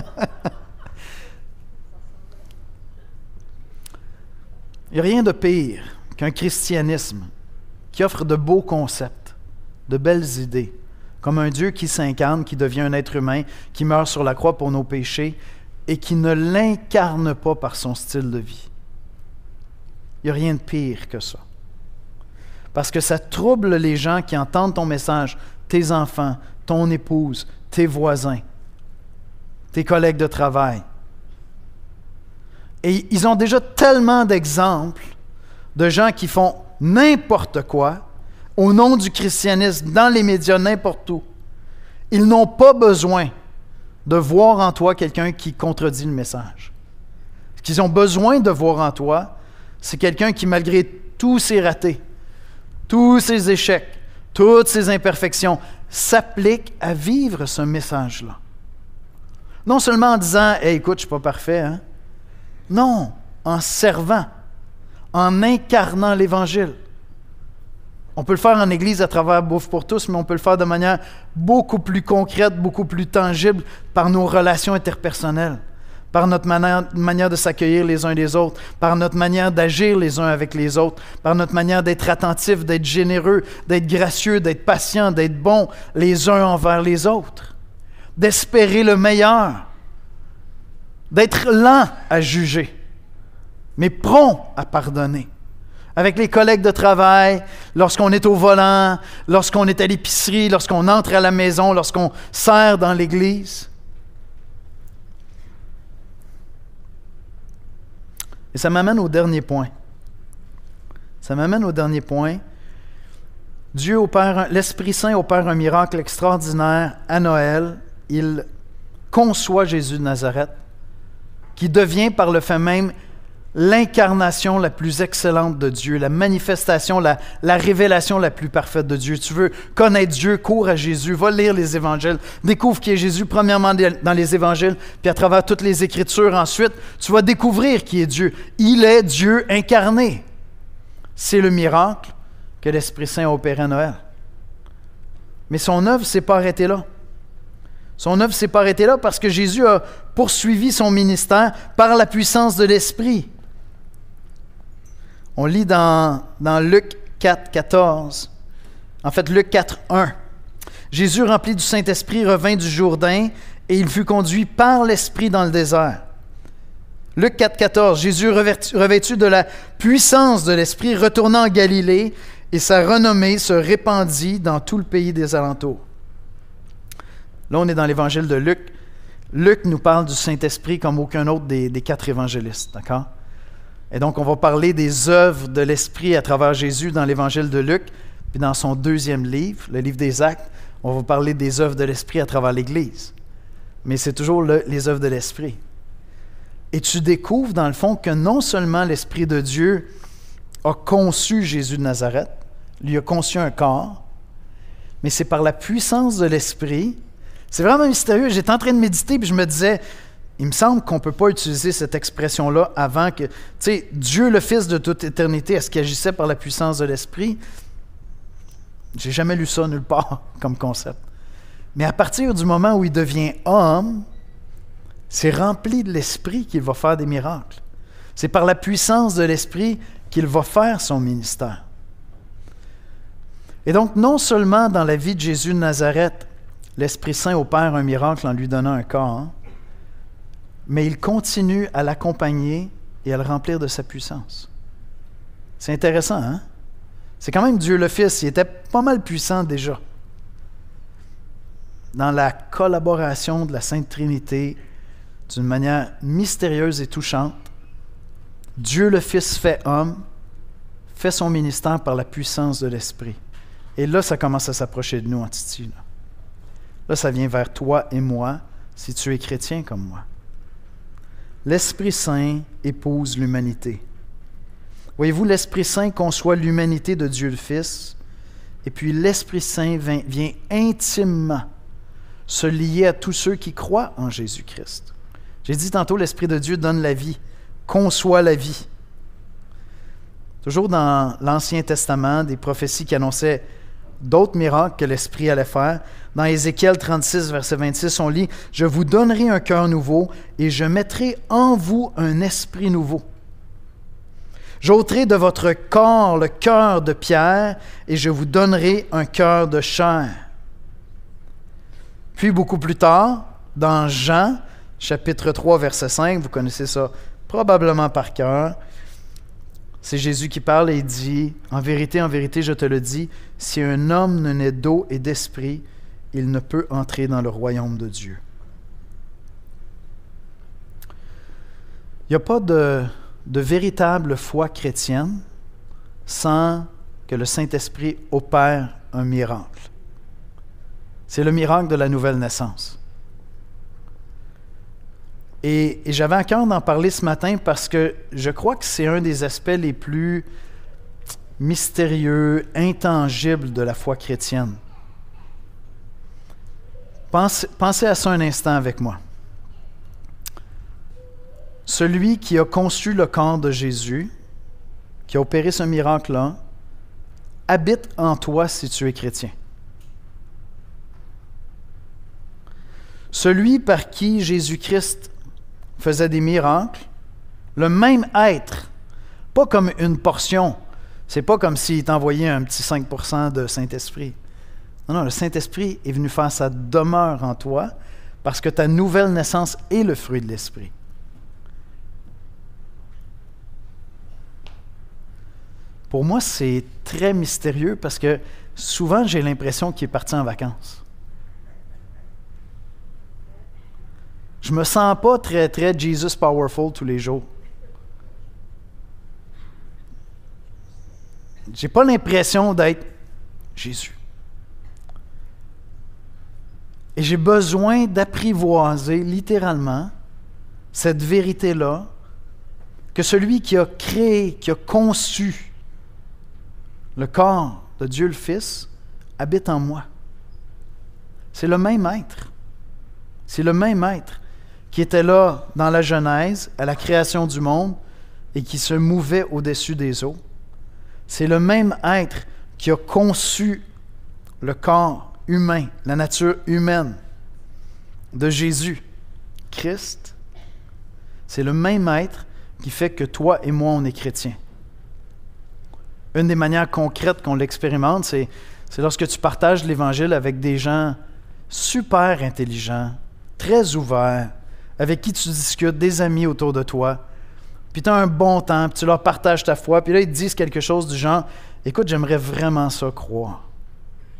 Il n'y a rien de pire qu'un christianisme qui offre de beaux concepts, de belles idées, comme un Dieu qui s'incarne, qui devient un être humain, qui meurt sur la croix pour nos péchés et qui ne l'incarne pas par son style de vie. Il n'y a rien de pire que ça. Parce que ça trouble les gens qui entendent ton message, tes enfants, ton épouse, tes voisins, tes collègues de travail. Et ils ont déjà tellement d'exemples de gens qui font n'importe quoi au nom du christianisme, dans les médias, n'importe où. Ils n'ont pas besoin de voir en toi quelqu'un qui contredit le message. Ce qu'ils ont besoin de voir en toi, c'est quelqu'un qui, malgré tous ses ratés, tous ses échecs, toutes ses imperfections, s'applique à vivre ce message-là. Non seulement en disant hey, « écoute, je ne suis pas parfait, hein? » Non, en servant, en incarnant l'Évangile. On peut le faire en Église à travers Bouffe pour tous, mais on peut le faire de manière beaucoup plus concrète, beaucoup plus tangible par nos relations interpersonnelles, par notre manière, manière de s'accueillir les uns les autres, par notre manière d'agir les uns avec les autres, par notre manière d'être attentifs, d'être généreux, d'être gracieux, d'être patients, d'être bons les uns envers les autres, d'espérer le meilleur, d'être lent à juger, mais prompt à pardonner. Avec les collègues de travail, lorsqu'on est au volant, lorsqu'on est à l'épicerie, lorsqu'on entre à la maison, lorsqu'on sert dans l'Église. Et ça m'amène au dernier point. Ça m'amène au dernier point. Dieu opère, l'Esprit Saint opère un miracle extraordinaire à Noël. Il conçoit Jésus de Nazareth, qui devient par le fait même l'incarnation la plus excellente de Dieu, la manifestation, la, la révélation la plus parfaite de Dieu. Tu veux connaître Dieu, cours à Jésus, va lire les évangiles, découvre qui est Jésus, premièrement dans les évangiles, puis à travers toutes les Écritures ensuite, tu vas découvrir qui est Dieu. Il est Dieu incarné. C'est le miracle que l'Esprit Saint a opéré à Noël. Mais son œuvre ne s'est pas arrêtée là. Son œuvre ne s'est pas arrêtée là parce que Jésus a poursuivi son ministère par la puissance de l'Esprit. On lit dans, dans Luc quatre, quatorze, en fait Luc quatre, un. Jésus, rempli du Saint-Esprit, revint du Jourdain et il fut conduit par l'Esprit dans le désert. Luc quatre, quatorze. Jésus, revêtu de la puissance de l'Esprit, retourna en Galilée et sa renommée se répandit dans tout le pays des alentours. Là, on est dans l'Évangile de Luc. Luc nous parle du Saint-Esprit comme aucun autre des, des quatre évangélistes, d'accord? Et donc, on va parler des œuvres de l'Esprit à travers Jésus dans l'Évangile de Luc, puis dans son deuxième livre, le livre des Actes, on va parler des œuvres de l'Esprit à travers l'Église. Mais c'est toujours le, les œuvres de l'Esprit. Et tu découvres, dans le fond, que non seulement l'Esprit de Dieu a conçu Jésus de Nazareth, lui a conçu un corps, mais c'est par la puissance de l'Esprit. C'est vraiment mystérieux. J'étais en train de méditer, puis je me disais, il me semble qu'on ne peut pas utiliser cette expression-là avant que... Tu sais, Dieu, le Fils de toute éternité, est-ce qu'il agissait par la puissance de l'Esprit? J'ai jamais lu ça nulle part comme concept. Mais à partir du moment où il devient homme, c'est rempli de l'Esprit qu'il va faire des miracles. C'est par la puissance de l'Esprit qu'il va faire son ministère. Et donc, non seulement dans la vie de Jésus de Nazareth, l'Esprit Saint opère un miracle en lui donnant un corps, hein, mais il continue à l'accompagner et à le remplir de sa puissance. C'est intéressant, hein? C'est quand même Dieu le Fils, il était pas mal puissant déjà. Dans la collaboration de la Sainte Trinité, d'une manière mystérieuse et touchante, Dieu le Fils fait homme, fait son ministère par la puissance de l'Esprit. Et là, ça commence à s'approcher de nous en Titi. Là. là, ça vient vers toi et moi, si tu es chrétien comme moi. L'Esprit Saint épouse l'humanité. Voyez-vous, l'Esprit Saint conçoit l'humanité de Dieu le Fils, et puis l'Esprit Saint vient, vient intimement se lier à tous ceux qui croient en Jésus-Christ. J'ai dit tantôt, l'Esprit de Dieu donne la vie, conçoit la vie. Toujours dans l'Ancien Testament, des prophéties qui annonçaient d'autres miracles que l'Esprit allait faire. Dans Ézéchiel trente-six, verset vingt-six, on lit « Je vous donnerai un cœur nouveau et je mettrai en vous un esprit nouveau. J'ôterai de votre corps le cœur de pierre et je vous donnerai un cœur de chair. » Puis beaucoup plus tard, dans Jean, chapitre trois, verset cinq, vous connaissez ça probablement par cœur, c'est Jésus qui parle et il dit « En vérité, en vérité, je te le dis, si un homme ne naît d'eau et d'esprit, il ne peut entrer dans le royaume de Dieu. » Il n'y a pas de, de véritable foi chrétienne sans que le Saint-Esprit opère un miracle. C'est le miracle de la nouvelle naissance. Et, et j'avais à cœur d'en parler ce matin parce que je crois que c'est un des aspects les plus mystérieux, intangibles de la foi chrétienne. Pense, pensez à ça un instant avec moi. Celui qui a conçu le corps de Jésus, qui a opéré ce miracle-là, habite en toi si tu es chrétien. Celui par qui Jésus-Christ faisait des miracles, le même être, pas comme une portion, c'est pas comme s'il t'envoyait un petit cinq pour cent de Saint-Esprit. Non, non, le Saint-Esprit est venu faire sa demeure en toi parce que ta nouvelle naissance est le fruit de l'Esprit. Pour moi, c'est très mystérieux parce que souvent, j'ai l'impression qu'il est parti en vacances. Je me sens pas très, très Jesus Powerful tous les jours. J'ai pas l'impression d'être Jésus. Et j'ai besoin d'apprivoiser littéralement cette vérité-là, que celui qui a créé, qui a conçu le corps de Dieu le Fils habite en moi. C'est le même être. C'est le même être qui était là dans la Genèse, à la création du monde, et qui se mouvait au-dessus des eaux. C'est le même être qui a conçu le corps humain, la nature humaine de Jésus, Christ. C'est le même être qui fait que toi et moi, on est chrétiens. Une des manières concrètes qu'on l'expérimente, c'est, c'est lorsque tu partages l'Évangile avec des gens super intelligents, très ouverts, avec qui tu discutes, des amis autour de toi, puis tu as un bon temps, puis tu leur partages ta foi, puis là, ils te disent quelque chose du genre « Écoute, j'aimerais vraiment ça croire. »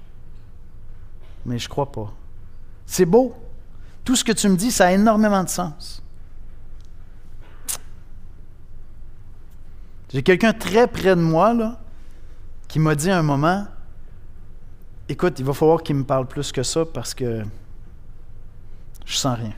Mais je crois pas. C'est beau. Tout ce que tu me dis, ça a énormément de sens. J'ai quelqu'un très près de moi là, qui m'a dit à un moment, « Écoute, il va falloir qu'il me parle plus que ça parce que je sens rien. »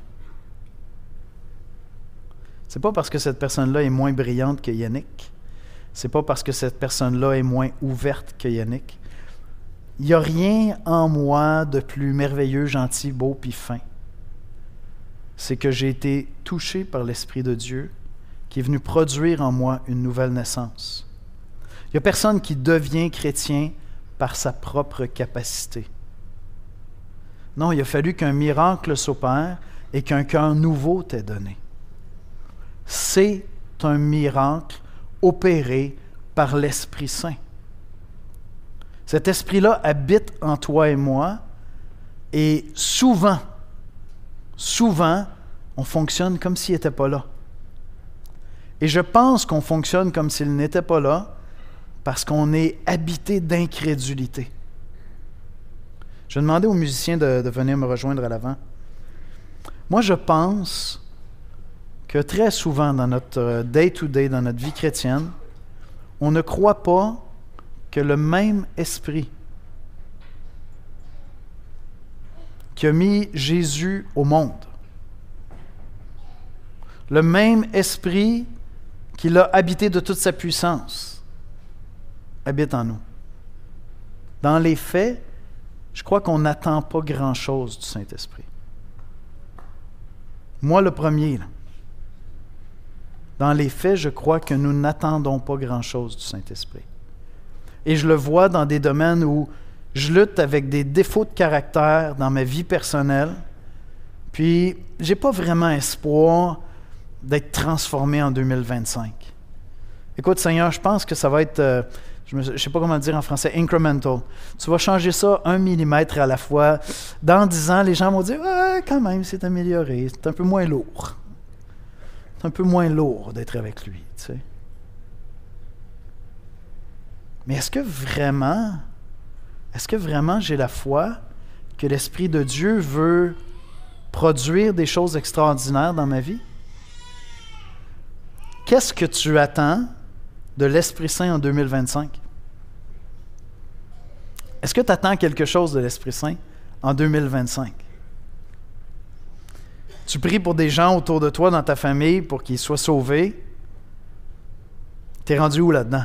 C'est pas parce que cette personne-là est moins brillante que Yannick. C'est pas parce que cette personne-là est moins ouverte que Yannick. Il n'y a rien en moi de plus merveilleux, gentil, beau puis fin. C'est que j'ai été touché par l'Esprit de Dieu qui est venu produire en moi une nouvelle naissance. Il n'y a personne qui devient chrétien par sa propre capacité. Non, il a fallu qu'un miracle s'opère et qu'un cœur nouveau t'ait donné. C'est un miracle opéré par l'Esprit Saint. Cet esprit-là habite en toi et moi et souvent, souvent, on fonctionne comme s'il n'était pas là. Et je pense qu'on fonctionne comme s'il n'était pas là parce qu'on est habité d'incrédulité. Je vais demander aux musiciens de, de venir me rejoindre à l'avant. Moi, je pense que très souvent dans notre day-to-day, dans notre vie chrétienne, on ne croit pas que le même esprit qui a mis Jésus au monde, le même esprit qui l'a habité de toute sa puissance, habite en nous. Dans les faits, je crois qu'on n'attend pas grand-chose du Saint-Esprit. Moi, le premier, là. Dans les faits, je crois que nous n'attendons pas grand-chose du Saint-Esprit. Et je le vois dans des domaines où je lutte avec des défauts de caractère dans ma vie personnelle, puis je n'ai pas vraiment espoir d'être transformé en deux mille vingt-cinq. Écoute, Seigneur, je pense que ça va être, euh, je ne sais pas comment dire en français, incremental. Tu vas changer ça un millimètre à la fois. Dans dix ans, les gens vont dire « Ah, quand même, c'est amélioré, c'est un peu moins lourd. » C'est un peu moins lourd d'être avec lui, tu sais. Mais est-ce que vraiment, est-ce que vraiment j'ai la foi que l'Esprit de Dieu veut produire des choses extraordinaires dans ma vie? Qu'est-ce que tu attends de l'Esprit Saint en deux mille vingt-cinq? Est-ce que tu attends quelque chose de l'Esprit Saint en deux mille vingt-cinq? Tu pries pour des gens autour de toi dans ta famille pour qu'ils soient sauvés. Tu es rendu où là-dedans?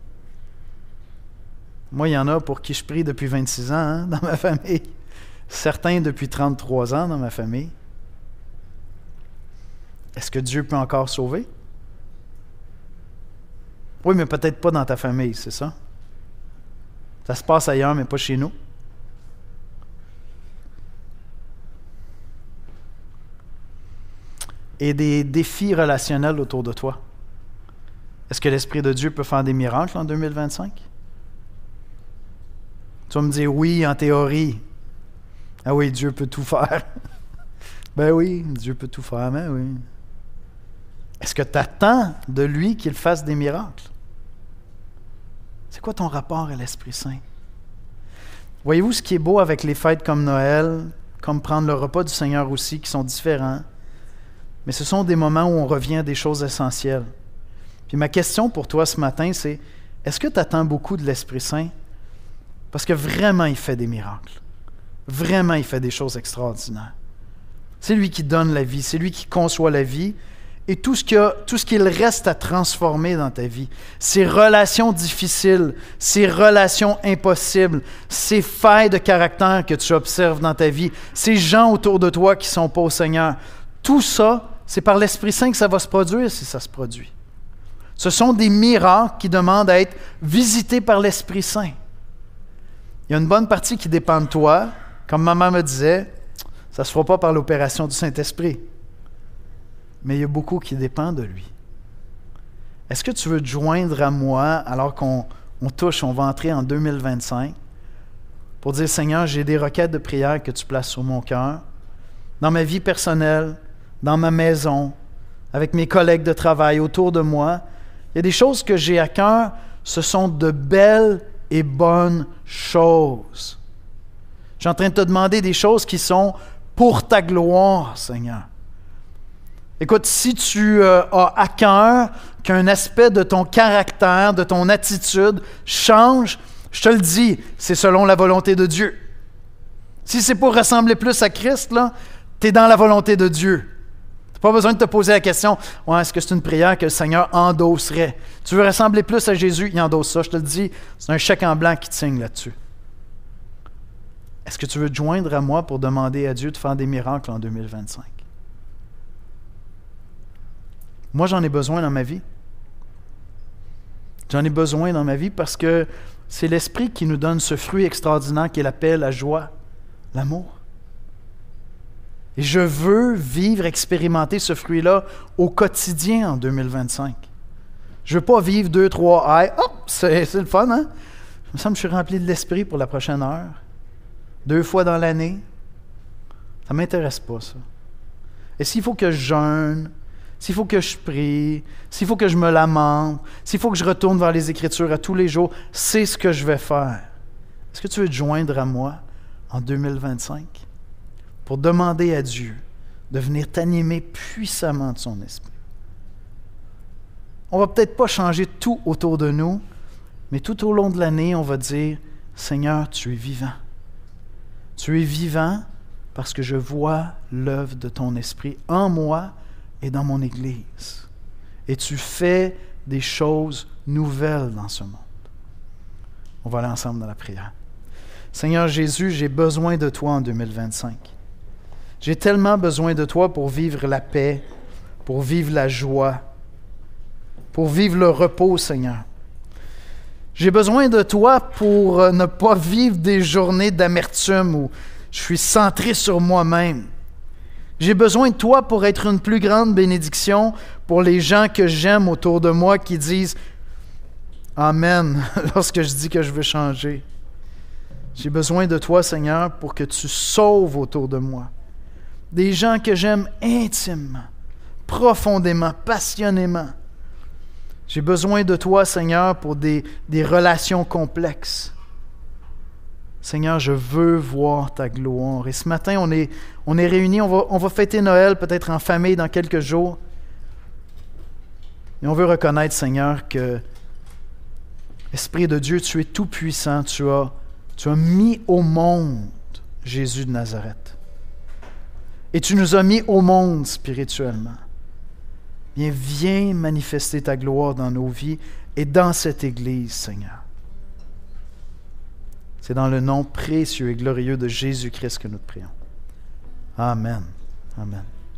Moi, il y en a pour qui je prie depuis vingt-six ans hein, dans ma famille. Certains depuis trente-trois ans dans ma famille. Est-ce que Dieu peut encore sauver? Oui, mais peut-être pas dans ta famille, c'est ça? Ça se passe ailleurs, mais pas chez nous. Et des défis relationnels autour de toi. Est-ce que l'Esprit de Dieu peut faire des miracles en deux mille vingt-cinq? Tu vas me dire oui, en théorie. Ah oui, Dieu peut tout faire. Ben oui, Dieu peut tout faire, mais oui. Est-ce que tu attends de lui qu'il fasse des miracles? C'est quoi ton rapport à l'Esprit Saint? Voyez-vous ce qui est beau avec les fêtes comme Noël, comme prendre le repas du Seigneur aussi, qui sont différents? Mais ce sont des moments où on revient à des choses essentielles. Puis ma question pour toi ce matin, c'est, est-ce que tu attends beaucoup de l'Esprit Saint? Parce que vraiment, il fait des miracles. Vraiment, il fait des choses extraordinaires. C'est lui qui donne la vie, c'est lui qui conçoit la vie. Et tout ce qu'il y a, tout ce qu'il reste à transformer dans ta vie, ces relations difficiles, ces relations impossibles, ces failles de caractère que tu observes dans ta vie, ces gens autour de toi qui ne sont pas au Seigneur, tout ça, c'est par l'Esprit Saint que ça va se produire si ça se produit. Ce sont des miracles qui demandent à être visités par l'Esprit Saint. Il y a une bonne partie qui dépend de toi. Comme maman me disait, ça ne se fera pas par l'opération du Saint-Esprit. Mais il y a beaucoup qui dépend de lui. Est-ce que tu veux te joindre à moi alors qu'on on touche, on va entrer en deux mille vingt-cinq pour dire, Seigneur, j'ai des requêtes de prière que tu places sur mon cœur, dans ma vie personnelle, dans ma maison, avec mes collègues de travail autour de moi. Il y a des choses que j'ai à cœur, ce sont de belles et bonnes choses. Je suis en train de te demander des choses qui sont pour ta gloire, Seigneur. Écoute, si tu euh, as à cœur qu'un aspect de ton caractère, de ton attitude change, je te le dis, c'est selon la volonté de Dieu. Si c'est pour ressembler plus à Christ, là, tu es dans la volonté de Dieu. Tu n'as pas besoin de te poser la question, ouais, est-ce que c'est une prière que le Seigneur endosserait? Tu veux ressembler plus à Jésus, il endosse ça. Je te le dis, c'est un chèque en blanc qui te signe là-dessus. Est-ce que tu veux te joindre à moi pour demander à Dieu de faire des miracles en deux mille vingt-cinq? Moi, j'en ai besoin dans ma vie. J'en ai besoin dans ma vie parce que c'est l'Esprit qui nous donne ce fruit extraordinaire qui est la paix, la joie, l'amour. Et je veux vivre, expérimenter ce fruit-là au quotidien en deux mille vingt-cinq. Je ne veux pas vivre deux, trois highs. Oh, c'est, c'est le fun, hein? Il me semble que je suis rempli de l'Esprit pour la prochaine heure. Deux fois dans l'année. Ça ne m'intéresse pas, ça. Et s'il faut que je jeûne, s'il faut que je prie, s'il faut que je me lamente, s'il faut que je retourne vers les Écritures à tous les jours, c'est ce que je vais faire. Est-ce que tu veux te joindre à moi en deux mille vingt-cinq pour demander à Dieu de venir t'animer puissamment de son esprit? On ne va peut-être pas changer tout autour de nous, mais tout au long de l'année, on va dire, Seigneur, tu es vivant. Tu es vivant parce que je vois l'œuvre de ton esprit en moi et dans mon Église. Et tu fais des choses nouvelles dans ce monde. On va aller ensemble dans la prière. Seigneur Jésus, j'ai besoin de toi en deux mille vingt-cinq. J'ai tellement besoin de toi pour vivre la paix, pour vivre la joie, pour vivre le repos, Seigneur. J'ai besoin de toi pour ne pas vivre des journées d'amertume où je suis centré sur moi-même. J'ai besoin de toi pour être une plus grande bénédiction pour les gens que j'aime autour de moi qui disent « Amen » lorsque je dis que je veux changer. J'ai besoin de toi, Seigneur, pour que tu sauves autour de moi des gens que j'aime intimement, profondément, passionnément. J'ai besoin de toi, Seigneur, pour des, des relations complexes. Seigneur, je veux voir ta gloire. Et ce matin, on est, on est réunis, on va, on va fêter Noël peut-être en famille dans quelques jours. Et on veut reconnaître, Seigneur, que Esprit de Dieu, tu es tout puissant. Tu as, tu as mis au monde Jésus de Nazareth. Et tu nous as mis au monde spirituellement. Bien, viens manifester ta gloire dans nos vies et dans cette Église, Seigneur. C'est dans le nom précieux et glorieux de Jésus-Christ que nous te prions. Amen. Amen.